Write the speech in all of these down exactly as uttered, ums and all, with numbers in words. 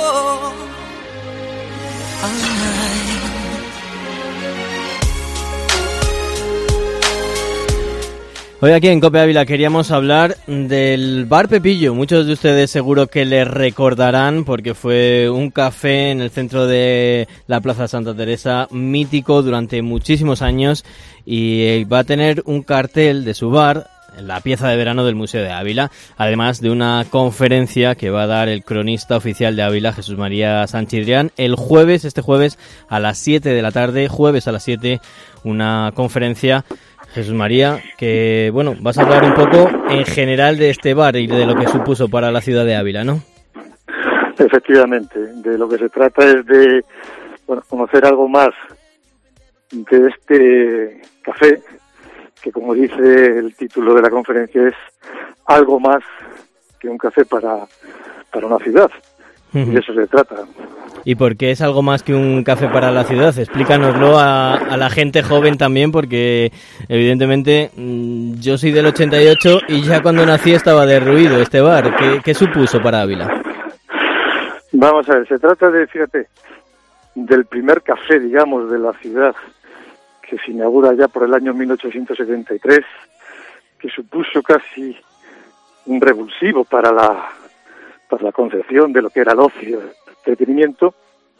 Hoy aquí en COPE Ávila queríamos hablar del Bar Pepillo. Muchos de ustedes seguro que le recordarán porque fue un café en el centro de la Plaza Santa Teresa, mítico durante muchísimos años, y va a tener un cartel de su bar, la pieza de verano del Museo de Ávila, además de una conferencia que va a dar el cronista oficial de Ávila, Jesús María Sanchidrián, el jueves, este jueves a las siete de la tarde, jueves a las siete, una conferencia. Jesús María, que bueno, vas a hablar un poco en general de este bar y de lo que supuso para la ciudad de Ávila, ¿no? Efectivamente, de lo que se trata es de bueno, conocer algo más de este café, que como dice el título de la conferencia es algo más que un café para, para una ciudad. Uh-huh. Y de eso se trata. ¿Y por qué es algo más que un café para la ciudad? Explícanoslo a, a la gente joven también, porque evidentemente yo soy del ochenta y ocho y ya cuando nací estaba derruido este bar. ¿Qué, qué supuso para Ávila? Vamos a ver, se trata de, fíjate, del primer café, digamos, de la ciudad, que se inaugura ya por el año mil ochocientos setenta y tres, que supuso casi un revulsivo para la, para la concepción de lo que era el ocio, entretenimiento,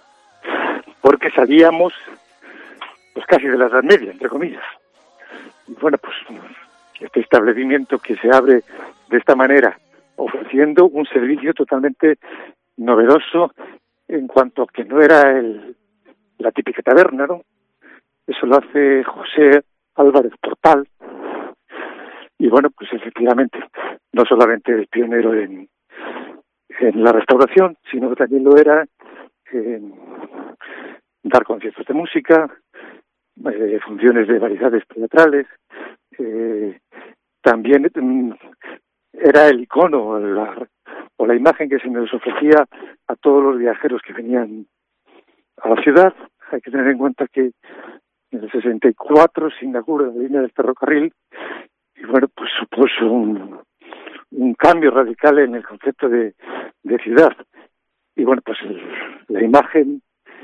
porque salíamos pues casi de la Edad Media, entre comillas. Y bueno, pues este establecimiento que se abre de esta manera, ofreciendo un servicio totalmente novedoso en cuanto a que no era el, la típica taberna, ¿no? Eso lo hace José Álvarez Portal. Y bueno, pues efectivamente, no solamente es pionero en en la restauración, sino que también lo era en dar conciertos de música, eh, funciones de variedades teatrales, eh, también mm, era el icono la, o la imagen que se nos ofrecía a todos los viajeros que venían a la ciudad. Hay que tener en cuenta que en el sesenta y cuatro se inaugura la línea del ferrocarril y bueno, pues supuso un un cambio radical en el concepto de, de ciudad. Y bueno, pues el, la imagen,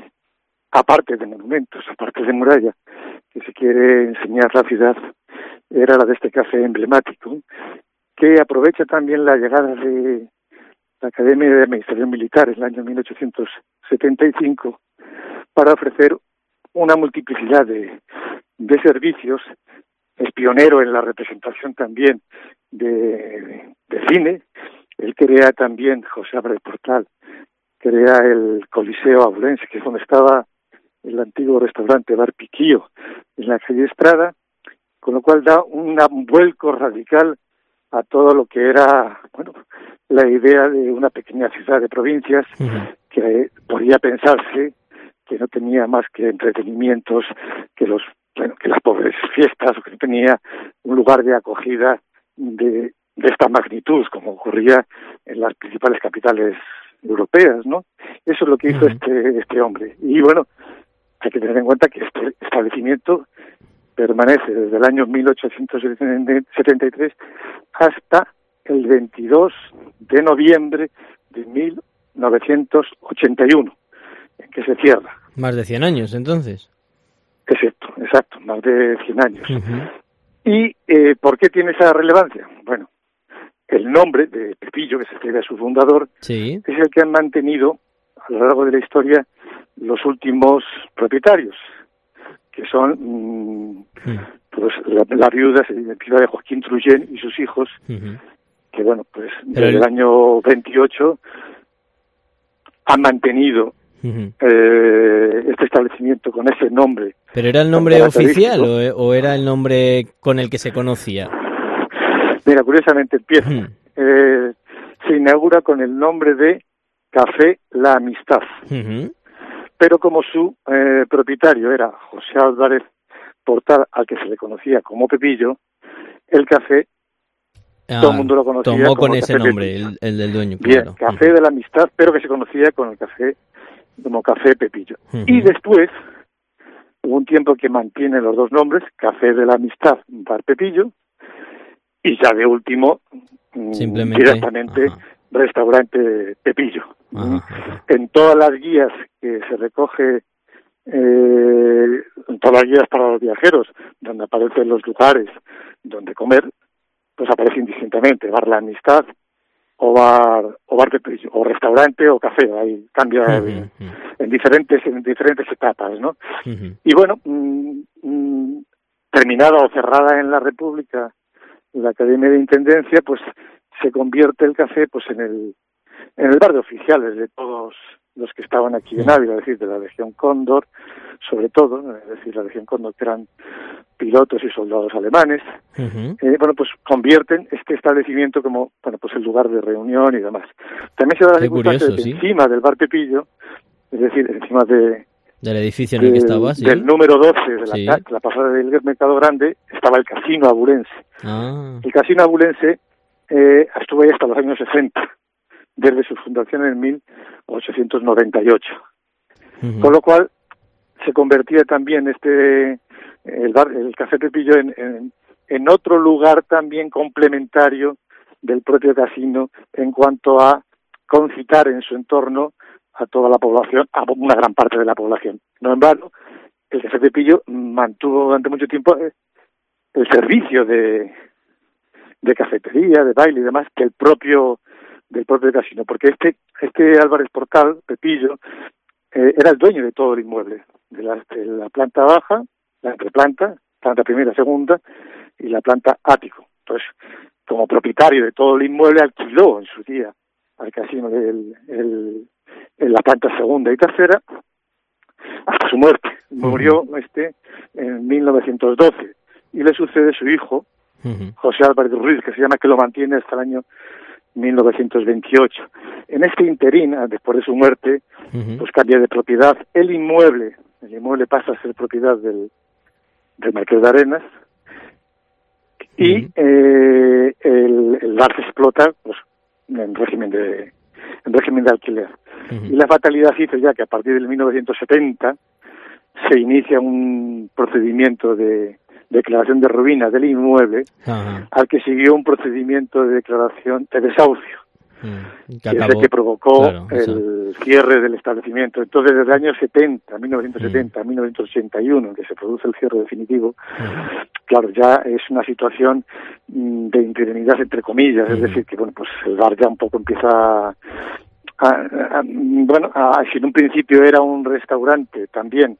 aparte de monumentos, aparte de muralla, que se quiere enseñar la ciudad, era la de este café emblemático, que aprovecha también la llegada de la Academia de Administración Militar en el año mil ochocientos setenta y cinco para ofrecer una multiplicidad de, de servicios. Es pionero en la representación también de, de cine. Él crea también, José Álvarez Portal, crea el Coliseo Abulense, que es donde estaba el antiguo restaurante Bar Piquillo, en la calle Estrada, con lo cual da un vuelco radical a todo lo que era, bueno, la idea de una pequeña ciudad de provincias, uh-huh, que podía pensarse que no tenía más que entretenimientos, que los bueno, que las pobres fiestas, o que no tenía un lugar de acogida de, de esta magnitud, como ocurría en las principales capitales europeas, ¿no? Eso es lo que hizo uh-huh. este este hombre. Y bueno, hay que tener en cuenta que este establecimiento permanece desde el año mil ochocientos setenta y tres hasta el veintidós de noviembre de mil novecientos ochenta y uno, en que se cierra. Más de cien años, entonces. Exacto, exacto, más de cien años. Uh-huh. ¿Y eh, por qué tiene esa relevancia? Bueno, el nombre de Pepillo, que se escribe a su fundador, sí, es el que han mantenido a lo largo de la historia los últimos propietarios, que son mmm, uh-huh. pues la, la viuda, se identifica de Joaquín Trullén y sus hijos, uh-huh. que bueno, pues Pero desde el... el año veintiocho han mantenido Uh-huh. Eh, este establecimiento con ese nombre. ¿Pero era el nombre oficial o, o era el nombre con el que se conocía? Mira, curiosamente empieza. Uh-huh. Eh, se inaugura con el nombre de Café La Amistad. Uh-huh. Pero como su eh, propietario era José Álvarez Portal, al que se le conocía como Pepillo, el café, ah, todo el mundo lo conocía tomó como con ese nombre, el, el del dueño. Claro. Bien, Café uh-huh. de la Amistad, pero que se conocía con el café como Café Pepillo. Uh-huh. Y después hubo un tiempo que mantiene los dos nombres, Café de la Amistad, Bar Pepillo, y ya de último, simplemente directamente, uh-huh. Restaurante Pepillo. Uh-huh. en todas las guías que se recoge, eh, en todas las guías para los viajeros, donde aparecen los lugares donde comer, pues aparece indistintamente bar La Amistad o bar o bar de Pepillo, o restaurante o café, ahí cambia uh-huh. en, en diferentes en diferentes etapas, ¿no? Uh-huh. Y bueno, mmm, mmm, terminada o cerrada en la República la Academia de Intendencia, pues se convierte el café pues en el en el bar de oficiales de todos los que estaban aquí en Ávila, es decir, de la Legión Cóndor, sobre todo, es decir, la Legión Cóndor, que eran pilotos y soldados alemanes. Uh-huh. eh, bueno, pues convierten este establecimiento como, bueno, pues el lugar de reunión y demás. También se da la circunstancia de que ¿sí? encima del bar Pepillo, es decir, encima de del edificio en el que estaba, sí. Del número doce de la, sí. la pasada del Mercado Grande, estaba el Casino Abulense. Ah. El Casino Abulense eh, estuvo ahí hasta los años sesenta, desde su fundación en mil ochocientos noventa y ocho. Uh-huh. Con lo cual, se convertía también este el bar, el Café Pepillo en, en, en otro lugar también complementario del propio casino en cuanto a concitar en su entorno a toda la población, a una gran parte de la población. No en vano, el Café Pepillo mantuvo durante mucho tiempo el servicio de, de cafetería, de baile y demás que el propio del propio casino, porque este este Álvarez Portal, Pepillo, eh, era el dueño de todo el inmueble, de la, de la planta baja, la entreplanta, planta primera, segunda, y la planta ático. Entonces, como propietario de todo el inmueble, alquiló en su día al casino el, el, en la planta segunda y tercera, hasta su muerte. Murió uh-huh. este en mil novecientos doce, y le sucede su hijo, uh-huh. José Álvarez Ruiz, que se llama, que lo mantiene hasta el año mil novecientos veintiocho. En este interín, después de su muerte, uh-huh. pues cambia de propiedad el inmueble. El inmueble pasa a ser propiedad del, del Marqués de Arenas y uh-huh. eh, el, el bar se explota pues, en régimen de en régimen de alquiler. Uh-huh. Y la fatalidad hizo ya que a partir del mil novecientos setenta se inicia un procedimiento de declaración de ruina del inmueble, uh-huh. al que siguió un procedimiento de declaración de desahucio, uh-huh. que, que es el que provocó claro, el eso. cierre del establecimiento. Entonces, desde el año setenta, mil novecientos setenta, uh-huh. a mil novecientos ochenta y uno, en que se produce el cierre definitivo, uh-huh. claro, ya es una situación de interinidad entre comillas, uh-huh. es decir, que bueno, pues el bar ya un poco empieza a, a, a bueno, a, si en un principio era un restaurante también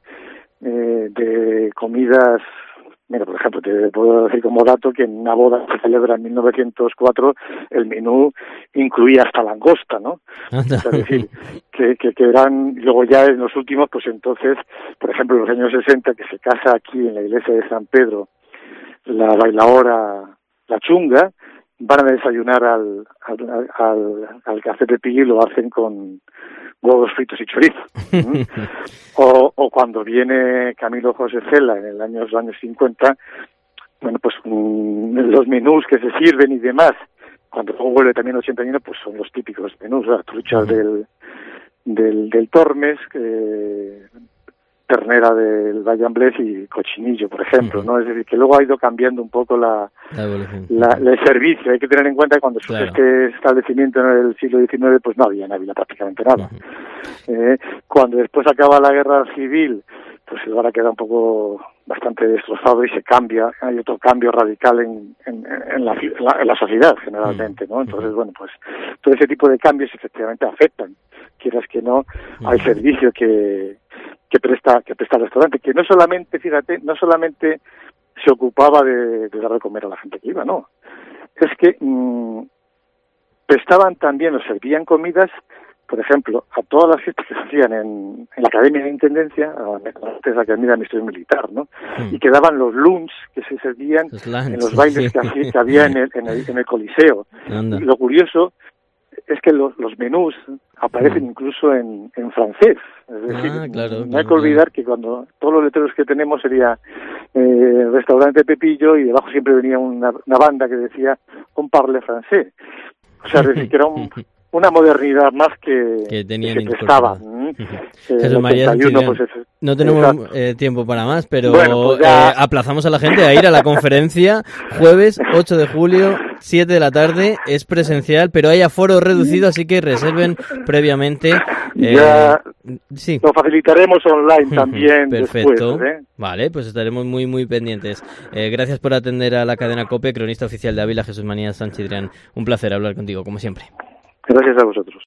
eh, de comidas. Mira, por ejemplo, te puedo decir como dato que en una boda que se celebra en mil novecientos cuatro el menú incluía hasta langosta, ¿no? Es decir, que, que, que eran, luego ya en los últimos, pues entonces, por ejemplo, en los años sesenta, que se casa aquí en la iglesia de San Pedro la bailaora La Chunga, van a desayunar al, al, al, al Café Pepillo y lo hacen con huevos fritos y chorizo. ¿Mm? o, o cuando viene Camilo José Cela en el año, los años cincuenta, bueno, pues mmm, los menús que se sirven y demás, cuando luego vuelve también ochenta y uno, pues son los típicos menús, la trucha uh-huh. del, del, del Tormes, eh, ternera del Valle Amblés y cochinillo, por ejemplo, uh-huh. ¿no? Es decir, que luego ha ido cambiando un poco la, la, la el servicio. Hay que tener en cuenta que cuando surge claro. este establecimiento en el siglo diecinueve, pues no había en Ávila prácticamente nada. Uh-huh. Eh, cuando después acaba la guerra civil, pues el bar queda un poco bastante destrozado y se cambia, hay otro cambio radical en, en, en, la, en, la, en la sociedad generalmente, ¿no? Entonces, bueno, pues todo ese tipo de cambios efectivamente afectan, quieras que no, uh-huh. al servicio que que presta que presta el restaurante, que no solamente, fíjate, no solamente se ocupaba de, de dar de comer a la gente que iba, no, es que mmm, prestaban también o servían comidas, por ejemplo, a todas las fiestas que se hacían en, en la Academia de Intendencia, antes la Academia de Administración Militar, ¿no? Mm. Y que daban los lunch que se servían lunch, en los bailes sí. que, hacía, que había en el, en el, en el Coliseo. Anda. Y lo curioso es que los, los menús aparecen mm. incluso en, en francés. Es decir, ah, claro, no claro, hay que olvidar claro. que cuando todos los letreros que tenemos sería eh, restaurante Pepillo y debajo siempre venía una, una banda que decía on parle français. O sea, es decir, que era un, una modernidad más que, que, que se prestaba. Jesús María, pues es, no tenemos eh, tiempo para más, pero bueno, pues ya... eh, aplazamos a la gente a ir a la conferencia jueves ocho de julio, siete de la tarde, es presencial, pero hay aforo reducido, así que reserven previamente Ya eh, sí. lo facilitaremos online también. Perfecto. Después, ¿eh? Vale, pues estaremos muy, muy pendientes. Eh, gracias por atender a la cadena COPE, cronista oficial de Ávila, Jesús María Sanchidrián. Un placer hablar contigo, como siempre. Gracias a vosotros.